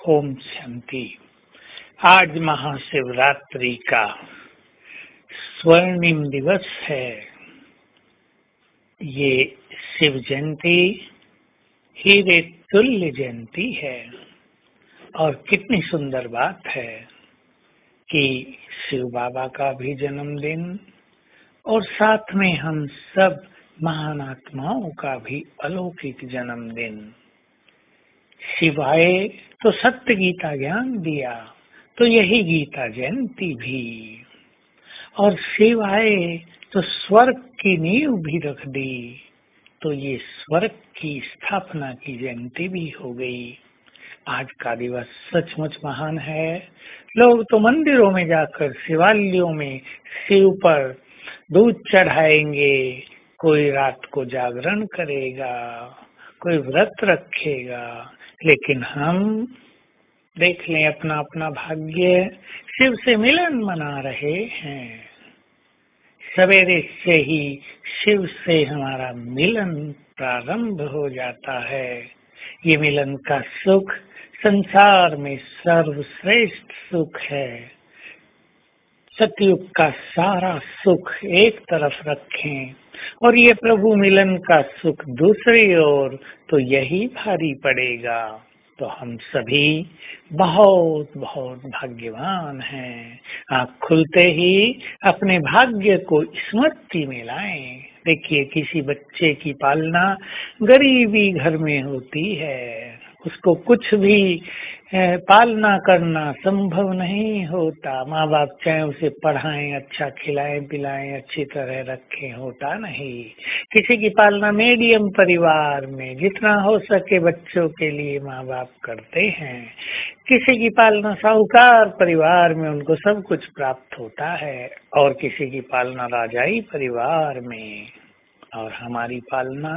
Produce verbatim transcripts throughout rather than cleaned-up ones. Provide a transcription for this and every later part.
ओम शांति। आज महाशिवरात्रि का स्वर्णिम दिवस है। ये शिव जयंती हीरे तुल्य जयंती है और कितनी सुंदर बात है कि शिव बाबा का भी जन्मदिन और साथ में हम सब महान आत्माओं का भी अलौकिक जन्मदिन। शिवाय तो सत्य गीता ज्ञान दिया, तो यही गीता जयंती भी। और शिवाय तो स्वर्ग की नींव भी रख दी, तो ये स्वर्ग की स्थापना की जयंती भी हो गई। आज का दिवस सचमुच महान है। लोग तो मंदिरों में जाकर शिवालयों में शिव पर दूध चढ़ाएंगे, कोई रात को जागरण करेगा, कोई व्रत रखेगा, लेकिन हम देख लें अपना अपना भाग्य, शिव से मिलन मना रहे हैं। सवेरे से ही शिव से हमारा मिलन प्रारंभ हो जाता है। ये मिलन का सुख संसार में सर्वश्रेष्ठ सुख है। सतयुग का सारा सुख एक तरफ रखें और ये प्रभु मिलन का सुख दूसरी ओर, तो यही भारी पड़ेगा। तो हम सभी बहुत बहुत भाग्यवान हैं। आँख खुलते ही अपने भाग्य को स्मृति में लाएं। देखिए, किसी बच्चे की पालना गरीबी घर में होती है, उसको कुछ भी पालना करना संभव नहीं होता। माँ बाप चाहे उसे पढ़ाएं, अच्छा खिलाएं पिलाएं, अच्छी तरह रखें, होता नहीं। किसी की पालना मीडियम परिवार में जितना हो सके बच्चों के लिए माँ बाप करते हैं। किसी की पालना साहूकार परिवार में उनको सब कुछ प्राप्त होता है, और किसी की पालना राजाई परिवार में। और हमारी पालना,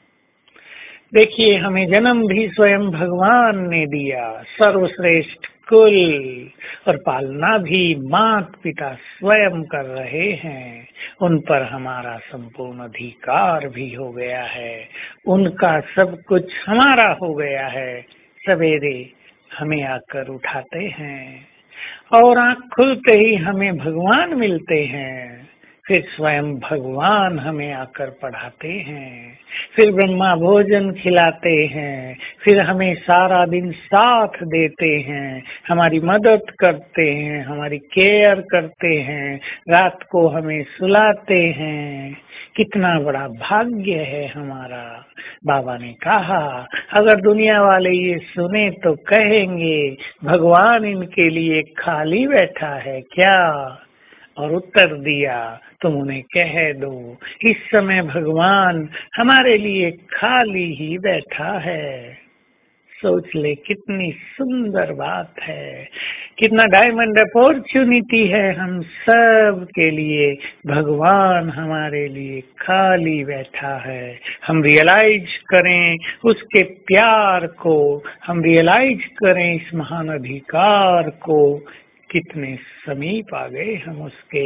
देखिए, हमें जन्म भी स्वयं भगवान ने दिया, सर्वश्रेष्ठ कुल, और पालना भी माता पिता स्वयं कर रहे हैं। उन पर हमारा संपूर्ण अधिकार भी हो गया है, उनका सब कुछ हमारा हो गया है। सवेरे हमें आकर उठाते हैं और आँख खुलते ही हमें भगवान मिलते हैं। फिर स्वयं भगवान हमें आकर पढ़ाते हैं, फिर ब्रह्मा भोजन खिलाते हैं, फिर हमें सारा दिन साथ देते हैं, हमारी मदद करते हैं, हमारी केयर करते हैं, रात को हमें सुलाते हैं। कितना बड़ा भाग्य है हमारा। बाबा ने कहा, अगर दुनिया वाले ये सुने तो कहेंगे भगवान इनके लिए खाली बैठा है क्या? और उत्तर दिया, तुम उन्हें कह दो, इस समय भगवान हमारे लिए खाली ही बैठा है। सोच ले, कितनी सुंदर बात है, कितना डायमंड अपॉर्चुनिटी है हम सब के लिए। भगवान हमारे लिए खाली बैठा है। हम रियलाइज करें उसके प्यार को, हम रियलाइज करें इस महान अधिकार को। कितने समीप आ गए हम उसके।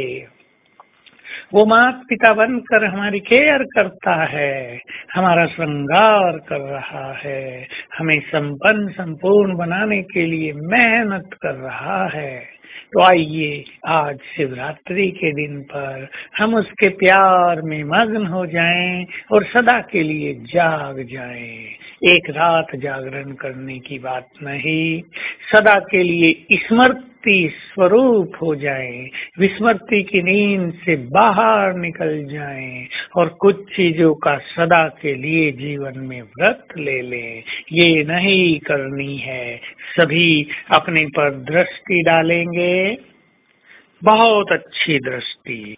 वो माता पिता बनकर हमारी केयर करता है, हमारा श्रृंगार कर रहा है, हमें संपन्न संपूर्ण बनाने के लिए मेहनत कर रहा है। तो आइए आज शिवरात्रि के दिन पर हम उसके प्यार में मग्न हो जाएं और सदा के लिए जाग जाएं। एक रात जागरण करने की बात नहीं, सदा के लिए स्मृति स्वरूप हो जाएं, विस्मृति की नींद से बाहर निकल जाएं और कुछ चीजों का सदा के लिए जीवन में व्रत ले लें। ये नहीं करनी है। सभी अपने पर दृष्टि डालेंगे, बहुत अच्छी दृष्टि।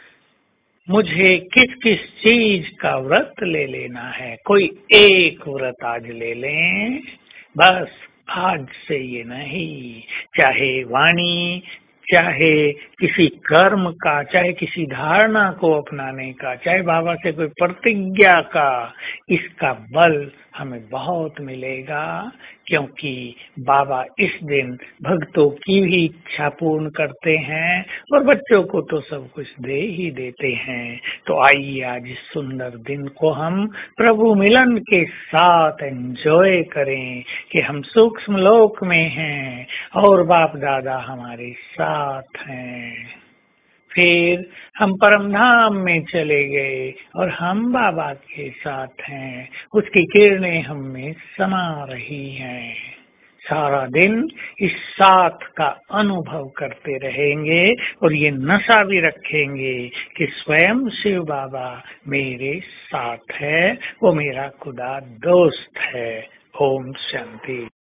मुझे किस किस चीज का व्रत ले लेना है, कोई एक व्रत आज ले लें बस। आज से ये नहीं, चाहे वाणी, चाहे किसी कर्म का, चाहे किसी धारणा को अपनाने का, चाहे बाबा से कोई प्रतिज्ञा का, इसका बल हमें बहुत मिलेगा, क्योंकि बाबा इस दिन भक्तों की भी इच्छा पूर्ण करते हैं और बच्चों को तो सब कुछ दे ही देते हैं। तो आइए आज इस सुंदर दिन को हम प्रभु मिलन के साथ एंजॉय करें कि हम सूक्ष्म लोक में हैं और बाप दादा हमारे साथ हैं। फिर हम परम धाम में चले गए और हम बाबा के साथ हैं, उसकी किरणें हम में समा रही हैं। सारा दिन इस साथ का अनुभव करते रहेंगे और ये नशा भी रखेंगे कि स्वयं शिव बाबा मेरे साथ है, वो मेरा खुदा दोस्त है। ओम शांति।